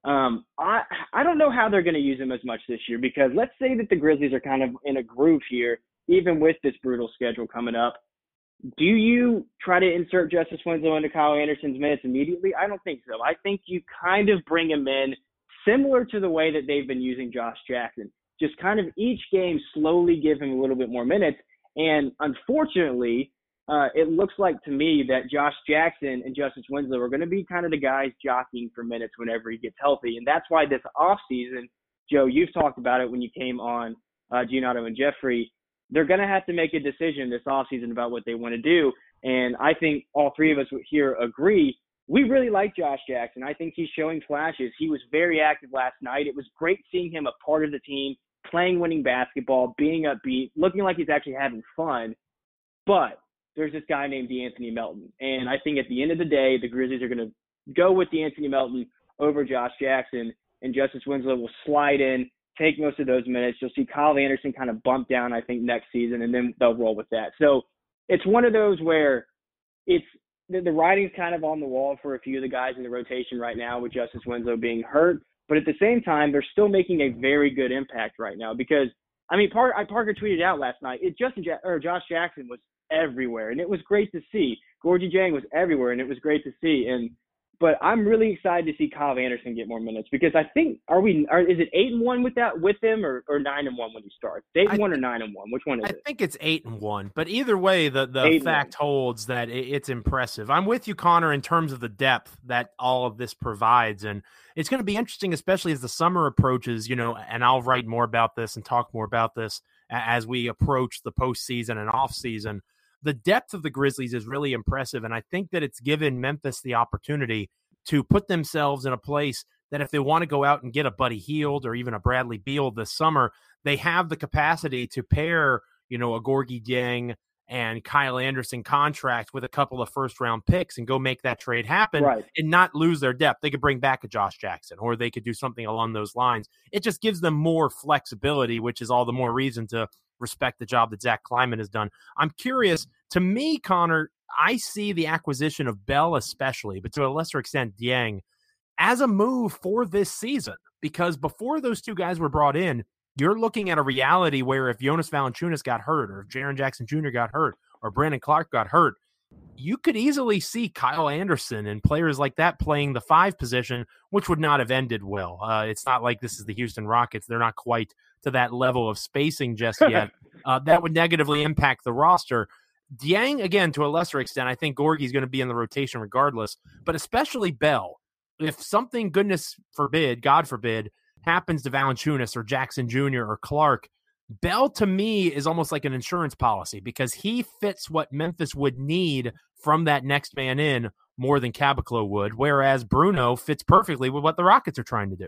I don't know how they're going to use him as much this year, because let's say that the Grizzlies are kind of in a groove here, even with this brutal schedule coming up. Do you try to insert Justice Winslow into Kyle Anderson's minutes immediately? I don't think so. I think you kind of bring him in similar to the way that they've been using Josh Jackson. Just kind of each game slowly give him a little bit more minutes. And unfortunately, it looks like to me that Josh Jackson and Justice Winslow are going to be kind of the guys jockeying for minutes whenever he gets healthy. And that's why this offseason, Joe, you've talked about it when you came on Giannato and Jeffrey, they're going to have to make a decision this offseason about what they want to do. And I think all three of us here agree. We really like Josh Jackson. I think he's showing flashes. He was very active last night. It was great seeing him a part of the team, playing winning basketball, being upbeat, looking like he's actually having fun. But there's this guy named DeAnthony Melton. And I think at the end of the day, the Grizzlies are going to go with DeAnthony Melton over Josh Jackson, and Justice Winslow will slide in, take most of those minutes. You'll see Kyle Anderson kind of bump down, I think, next season, and then they'll roll with that. So it's one of those where it's the writing's kind of on the wall for a few of the guys in the rotation right now, with Justice Winslow being hurt. But at the same time, they're still making a very good impact right now, because, I mean, Parker tweeted out last night, Josh Jackson was everywhere, and it was great to see. Gorgie Jang was everywhere, and it was great to see. But I'm really excited to see Kyle Anderson get more minutes, because I think is it 8-1 with him or 9-1 when he starts? 8-1 or 9-1? Which one is it? I think it's 8-1, but either way, the fact holds that it's impressive. I'm with you, Connor, in terms of the depth that all of this provides, and it's going to be interesting, especially as the summer approaches. And I'll write more about this and talk more about this as we approach the postseason and off season. The depth of the Grizzlies is really impressive, and I think that it's given Memphis the opportunity to put themselves in a place that if they want to go out and get a Buddy Hield or even a Bradley Beal this summer, they have the capacity to pair, a Gorgie Dieng and Kyle Anderson contract with a couple of first-round picks and go make that trade happen, right, and not lose their depth. They could bring back a Josh Jackson, or they could do something along those lines. It just gives them more flexibility, which is all the more reason to respect the job that Zach Kleiman has done. I'm curious, to me, Connor, I see the acquisition of Bell especially, but to a lesser extent Dieng, as a move for this season, because before those two guys were brought in, you're looking at a reality where if Jonas Valanciunas got hurt, or if Jaren Jackson Jr. got hurt, or Brandon Clark got hurt, you could easily see Kyle Anderson and players like that playing the 5 position, which would not have ended well. It's not like this is the Houston Rockets. They're not quite to that level of spacing just yet. That would negatively impact the roster. Dieng, again, to a lesser extent, I think Gorgie's going to be in the rotation regardless, but especially Bell. If something, goodness forbid, God forbid, happens to Valanciunas or Jackson Jr. or Clark, Bell, to me, is almost like an insurance policy, because he fits what Memphis would need from that next man in more than Caboclo would, whereas Bruno fits perfectly with what the Rockets are trying to do.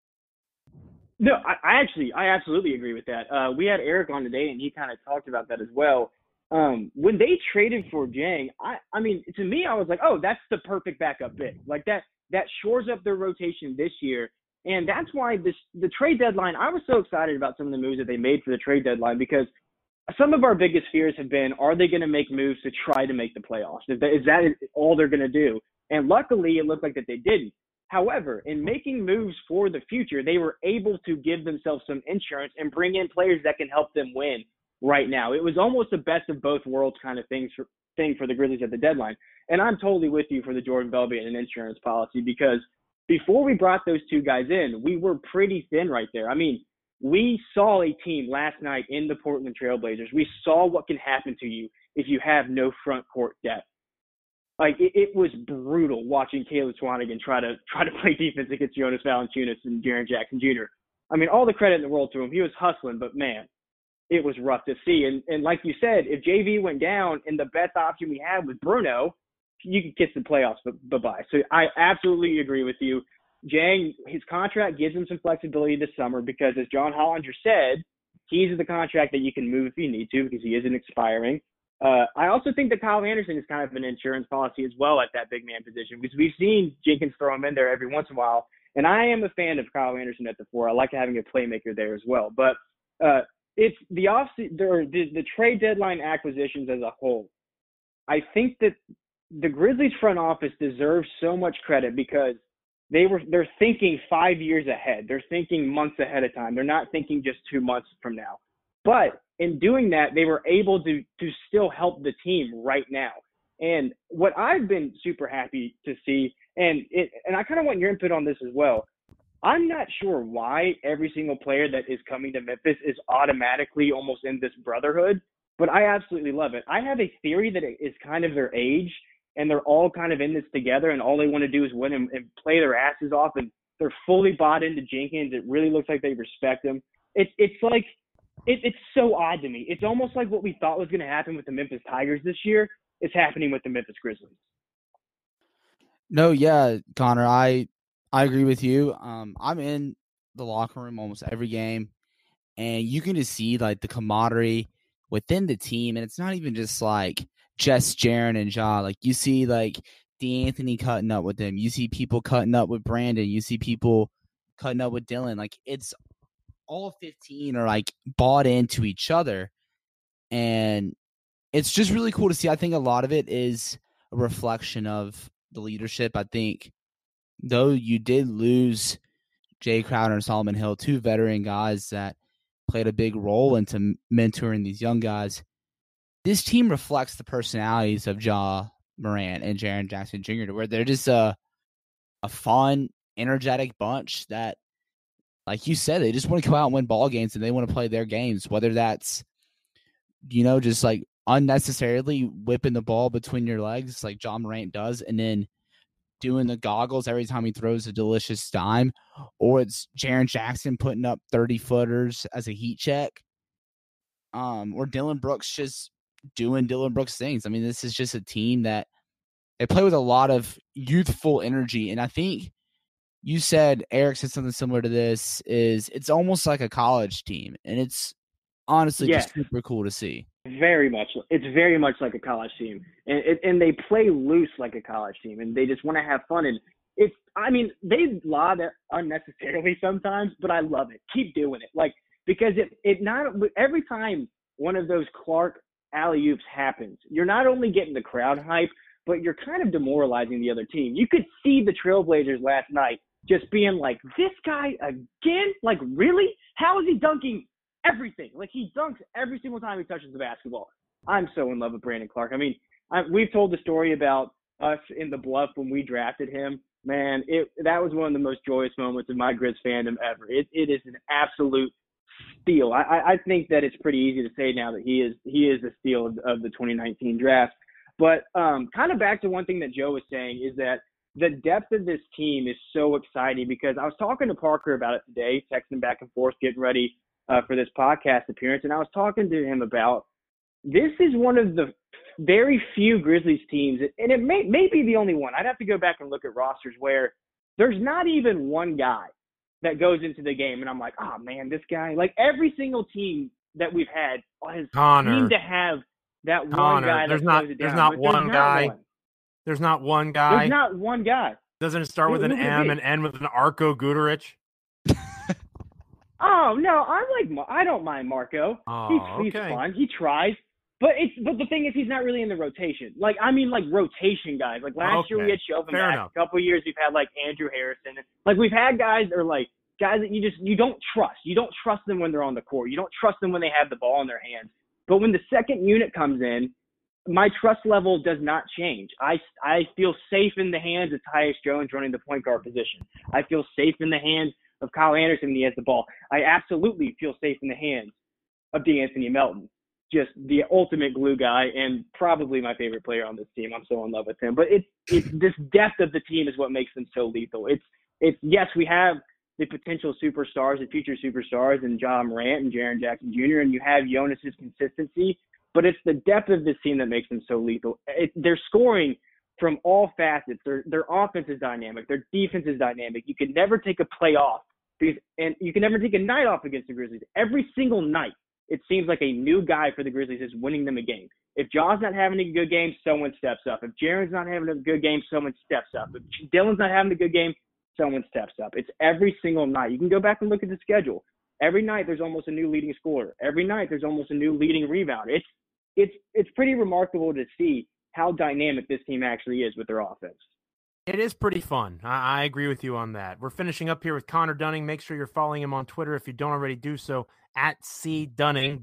No, I absolutely agree with that. We had Eric on today, and he kind of talked about that as well. When they traded for Dieng, I mean, to me, I was like, oh, that's the perfect backup big. Like that shores up their rotation this year. And that's why the trade deadline, I was so excited about some of the moves that they made for the trade deadline, because some of our biggest fears have been, are they going to make moves to try to make the playoffs? Is that all they're going to do? And luckily, it looked like that they didn't. However, in making moves for the future, they were able to give themselves some insurance and bring in players that can help them win right now. It was almost the best of both worlds kind of thing for the Grizzlies at the deadline. And I'm totally with you for the Jordan Bell being an insurance policy, because before we brought those two guys in, we were pretty thin right there. I mean, we saw a team last night in the Portland Trailblazers. We saw what can happen to you if you have no front court depth. Like it was brutal watching Caleb Swanigan try to play defense against Jonas Valanciunas and Jaren Jackson Jr. I mean, all the credit in the world to him. He was hustling, but man, it was rough to see. And like you said, if JV went down and the best option we had was Bruno, you could kiss the playoffs bye-bye. So I absolutely agree with you. Jang, his contract gives him some flexibility this summer because, as John Hollinger said, he's the contract that you can move if you need to because he isn't expiring. I also think that Kyle Anderson is kind of an insurance policy as well at that big man position because we've seen Jenkins throw him in there every once in a while. And I am a fan of Kyle Anderson at the 4. I like having a playmaker there as well. But it's the trade deadline acquisitions as a whole. I think that the Grizzlies front office deserves so much credit because they're thinking 5 years ahead. They're thinking months ahead of time. They're not thinking just 2 months from now. But in doing that, they were able to still help the team right now. And what I've been super happy to see, and I kind of want your input on this as well. I'm not sure why every single player that is coming to Memphis is automatically almost in this brotherhood, but I absolutely love it. I have a theory that it is kind of their age, and they're all kind of in this together, and all they want to do is win and play their asses off, and they're fully bought into Jenkins. It really looks like they respect him. It's so odd to me. It's almost like what we thought was going to happen with the Memphis Tigers this year is happening with the Memphis Grizzlies. No, yeah, Connor, I agree with you. I'm in the locker room almost every game, and you can just see like the camaraderie within the team, and it's not even just like Jaren and Ja. Like you see like D'Anthony cutting up with them. You see people cutting up with Brandon. You see people cutting up with Dylan. Like it's all 15 are like bought into each other, and it's just really cool to see. I think a lot of it is a reflection of the leadership. I think though you did lose Jay Crowder and Solomon Hill, 2 veteran guys that played a big role into mentoring these young guys, this team reflects the personalities of Ja Morant and Jaren Jackson Jr. to where they're just a fun, energetic bunch that, like you said, they just want to go out and win ball games and they want to play their games, whether that's, just like unnecessarily whipping the ball between your legs like Ja Morant does and then doing the goggles every time he throws a delicious dime, or it's Jaren Jackson putting up 30-footers as a heat check, or Dylan Brooks just doing Dylan Brooks things. I mean, this is just a team that they play with a lot of youthful energy, and I think you said, Eric said something similar to this, is it's almost like a college team, and it's honestly just super cool to see. Very much. It's very much like a college team, and they play loose like a college team, and they just want to have fun. And they lob unnecessarily sometimes, but I love it. Keep doing it, because it not every time one of those Clark alley-oops happens, you're not only getting the crowd hype, but you're kind of demoralizing the other team. You could see the Trailblazers last night just being like, this guy again? Like, really? How is he dunking everything? Like, he dunks every single time he touches the basketball. I'm so in love with Brandon Clark. I mean, we've told the story about us in the Bluff when we drafted him. Man, that was one of the most joyous moments of my Grizz fandom ever. It is an absolute steal. I think that it's pretty easy to say now that he is the steal of the 2019 draft. But kind of back to one thing that Joe was saying is that the depth of this team is so exciting, because I was talking to Parker about it today, texting back and forth, getting ready for this podcast appearance, and I was talking to him about this is one of the very few Grizzlies teams, and it may be the only one. I'd have to go back and look at rosters where there's not even one guy that goes into the game, and I'm like, oh, man, this guy. Like, every single team that we've had has seemed to have that one guy that throws it down. There's not one guy. There's not one guy. There's not one guy. Doesn't it start with an M and end with an Arko Guduric? Oh no, I don't mind Marco. Oh, he's fun. He tries, but the thing is, he's not really in the rotation. Like rotation guys. Like last year we had Shelvin back. Enough. A couple of years we've had like Andrew Harrison. Like we've had guys that are like guys that you don't trust. You don't trust them when they're on the court. You don't trust them when they have the ball in their hands. But when the second unit comes in, my trust level does not change. I feel safe in the hands of Tyus Jones running the point guard position. I feel safe in the hands of Kyle Anderson when he has the ball. I absolutely feel safe in the hands of DeAnthony Melton. Just the ultimate glue guy and probably my favorite player on this team. I'm so in love with him. But it's this depth of the team is what makes them so lethal. It's yes, we have the potential superstars and future superstars and John Morant and Jaren Jackson Jr. and you have Jonas's consistency, but it's the depth of this team that makes them so lethal. They're scoring from all facets. Their offense is dynamic. Their defense is dynamic. You can never take a play off and you can never take a night off against the Grizzlies. Every single night, it seems like a new guy for the Grizzlies is winning them a game. If Jaw's not having a good game, someone steps up. If Jaren's not having a good game, someone steps up. If Dylan's not having a good game, someone steps up. It's every single night. You can go back and look at the schedule. Every night there's almost a new leading scorer. Every night there's almost a new leading rebounder. It's pretty remarkable to see how dynamic this team actually is with their offense. It is pretty fun. I agree with you on that. We're finishing up here with Connor Dunning. Make sure you're following him on Twitter if you don't already do so, at @CDunning,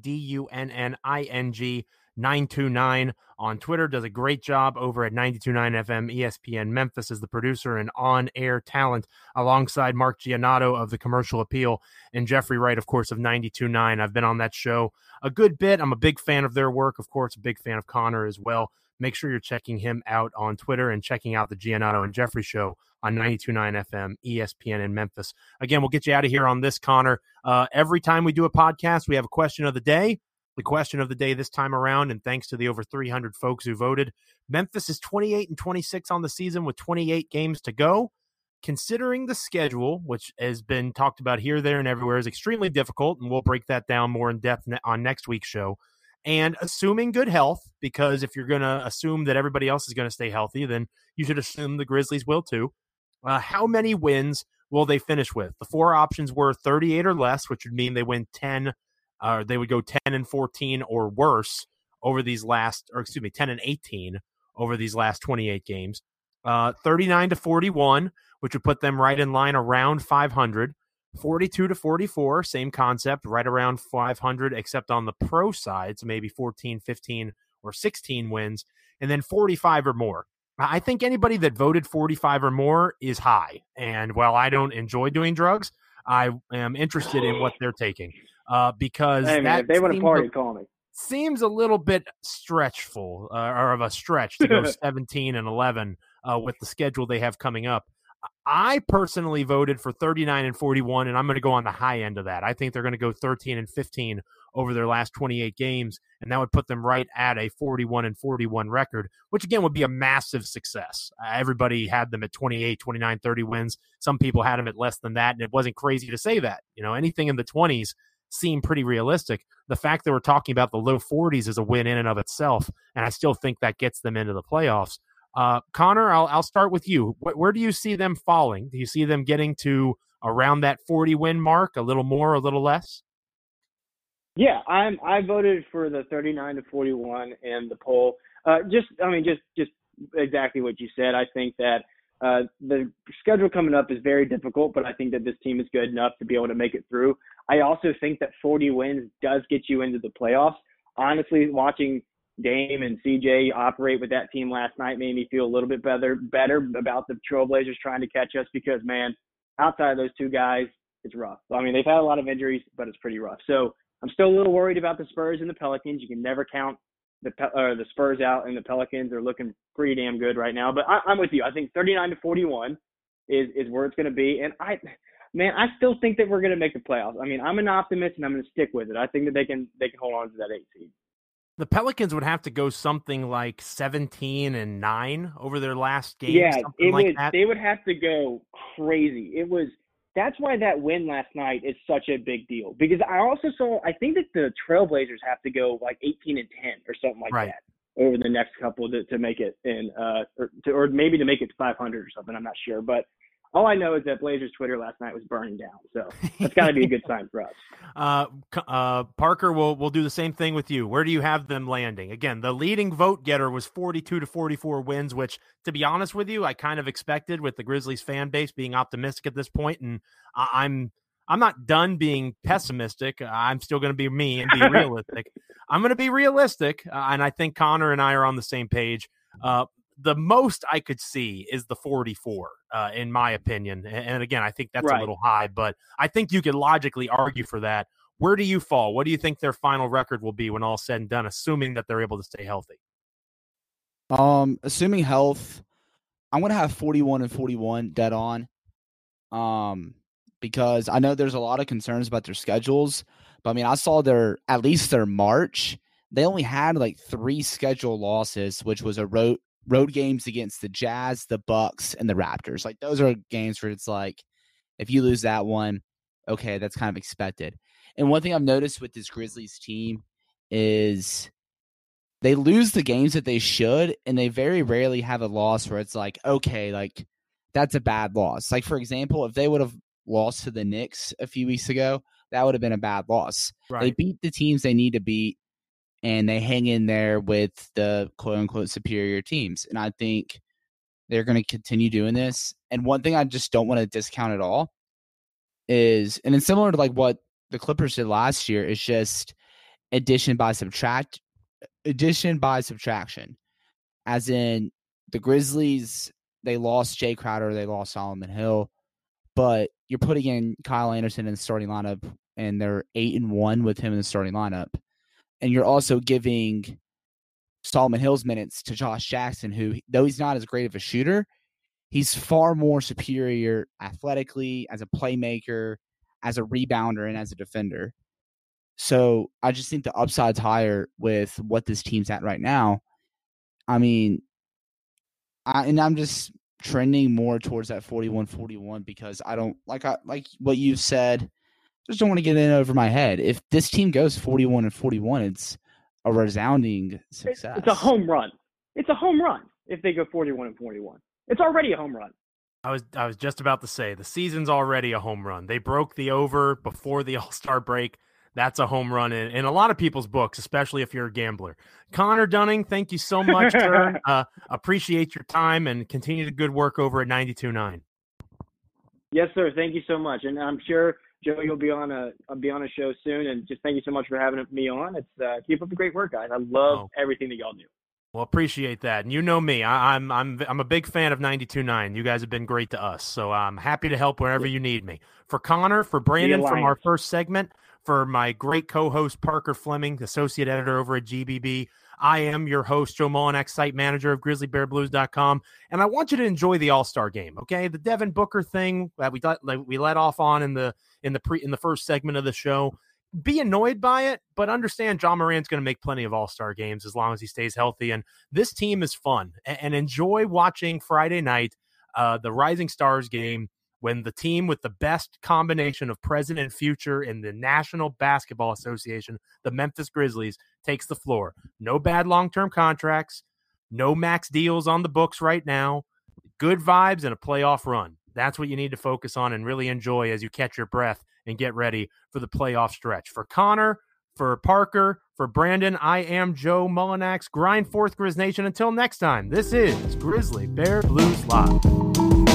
DUNNING 929 on Twitter. Does a great job over at 92.9 FM ESPN Memphis as the producer and on-air talent, alongside Mark Giannotto of The Commercial Appeal and Jeffrey Wright, of course, of 92.9. I've been on that show a good bit. I'm a big fan of their work. Of course, a big fan of Connor as well. Make sure you're checking him out on Twitter and checking out the Giannotto and Jeffrey show on 92.9 FM ESPN in Memphis. Again, we'll get you out of here on this, Connor. Every time we do a podcast, we have a question of the day. The question of the day this time around, and thanks to the over 300 folks who voted, Memphis is 28-26 on the season with 28 games to go. Considering the schedule, which has been talked about here, there, and everywhere, is extremely difficult, and we'll break that down more in depth on next week's show. And assuming good health, because if you're going to assume that everybody else is going to stay healthy, then you should assume the Grizzlies will too. How many wins will they finish with? The four options were 38 or less, which would mean they win 10. They would go 10-14 or worse over these 10-18 over these last 28 games. 39-41, which would put them right in line around 500. 42-44, same concept, right around 500, except on the pro side, so maybe 14, 15, or 16 wins, and then 45 or more. I think anybody that voted 45 or more is high, and while I don't enjoy doing drugs, I am interested in what they're taking, because hey, man, if they want to party, call me. Seems a little bit stretchful, or of a stretch to go 17-11 with the schedule they have coming up. I personally voted for 39-41, and I'm going to go on the high end of that. I think they're going to go 13-15 over their last 28 games, and that would put them right at a 41-41 record, which again would be a massive success. Everybody had them at 28, 29, 30 wins. Some people had them at less than that, and it wasn't crazy to say that. You know, anything in the 20s seemed pretty realistic. The fact that we're talking about the low 40s is a win in and of itself, and I still think that gets them into the playoffs. Connor, I'll start with you. Where do you see them falling? Do you see them getting to around that 40-win mark, a little more, a little less? Yeah, I voted for the 39-41 in the poll. Just exactly what you said. I think that the schedule coming up is very difficult, but I think that this team is good enough to be able to make it through. I also think that 40 wins does get you into the playoffs. Honestly, watching Dame and CJ operate with that team last night made me feel a little bit better about the Trailblazers trying to catch us, because, man, outside of those two guys, it's rough. I mean, they've had a lot of injuries, but it's pretty rough. So I'm still a little worried about the Spurs and the Pelicans. You can never count the Spurs out, and the Pelicans are looking pretty damn good right now. But I'm with you. I think 39-41 is where it's going to be. And I still think that we're going to make the playoffs. I mean, I'm an optimist, and I'm going to stick with it. I think that they can hold on to that 8 seed. The Pelicans would have to go something like 17-9 over their last game. Yeah, that. They would have to go crazy. That's why that win last night is such a big deal. Because I think that the Trailblazers have to go like 18-10 or something like that over the next couple to make it in, or maybe to make it to 500 or something. I'm not sure, but all I know is that Blazers Twitter last night was burning down, so that's got to be a good sign for us. Parker, we'll do the same thing with you. Where do you have them landing? Again, the leading vote getter was 42-44 wins, which, to be honest with you, I kind of expected with the Grizzlies fan base being optimistic at this point, and I'm not done being pessimistic. I'm still going to be me and be realistic. I'm going to be realistic, and I think Connor and I are on the same page. the most I could see is the 44, in my opinion. And again, I think that's a little high, but I think you could logically argue for that. Where do you fall? What do you think their final record will be when all's said and done, assuming that they're able to stay healthy? Assuming health, I'm going to have 41-41 dead on. Because I know there's a lot of concerns about their schedules, but I mean, I saw at least their March, they only had like 3 scheduled losses, which was a road games against the Jazz, the Bucks, and the Raptors. Like, those are games where it's like, if you lose that one, okay, that's kind of expected. And one thing I've noticed with this Grizzlies team is they lose the games that they should, and they very rarely have a loss where it's like, okay, like, that's a bad loss. Like, for example, if they would have lost to the Knicks a few weeks ago, that would have been a bad loss. Right. They beat the teams they need to beat, and they hang in there with the quote-unquote superior teams. And I think they're going to continue doing this. And one thing I just don't want to discount at all is, and it's similar to like what the Clippers did last year, is just addition by subtraction. As in, the Grizzlies, they lost Jay Crowder, they lost Solomon Hill, but you're putting in Kyle Anderson in the starting lineup, and they're 8-1 with him in the starting lineup. And you're also giving Solomon Hill's minutes to Josh Jackson, who, though he's not as great of a shooter, he's far more superior athletically, as a playmaker, as a rebounder, and as a defender. So I just think the upside's higher with what this team's at right now. I mean, I'm just trending more towards that 41-41 because I don't like what you said. Just don't want to get in over my head. If this team goes 41-41, it's a resounding success. It's a home run. It's a home run if they go 41-41. It's already a home run. I was just about to say the season's already a home run. They broke the over before the All-Star break. That's a home run in a lot of people's books, especially if you're a gambler. Connor Dunning, thank you so much, sir. Appreciate your time and continue the good work over at 92.9. Yes, sir. Thank you so much. And I'm sure, Joe, you'll be on a show soon. And just thank you so much for having me on. It's keep up the great work, guys. I love everything that y'all do. Well, appreciate that. And you know me, I'm a big fan of 92.9. You guys have been great to us. So I'm happy to help wherever you need me. For Connor, for Brandon, from our first segment, for my great co-host, Parker Fleming, associate editor over at GBB, I am your host, Joe Mullinax, site manager of GrizzlyBearBlues.com, and I want you to enjoy the All-Star game, okay? The Devin Booker thing that we let off on in the first segment of the show. Be annoyed by it, but understand Ja Morant's going to make plenty of All-Star games as long as he stays healthy, and this team is fun. And enjoy watching Friday night, the Rising Stars game, when the team with the best combination of present and future in the National Basketball Association, the Memphis Grizzlies, takes the floor. No bad long-term contracts, no max deals on the books right now, good vibes and a playoff run. That's what you need to focus on and really enjoy as you catch your breath and get ready for the playoff stretch. For Connor, for Parker, for Brandon, I am Joe Mullinax. Grind forth, Grizz Nation. Until next time, this is Grizzly Bear Blues Live.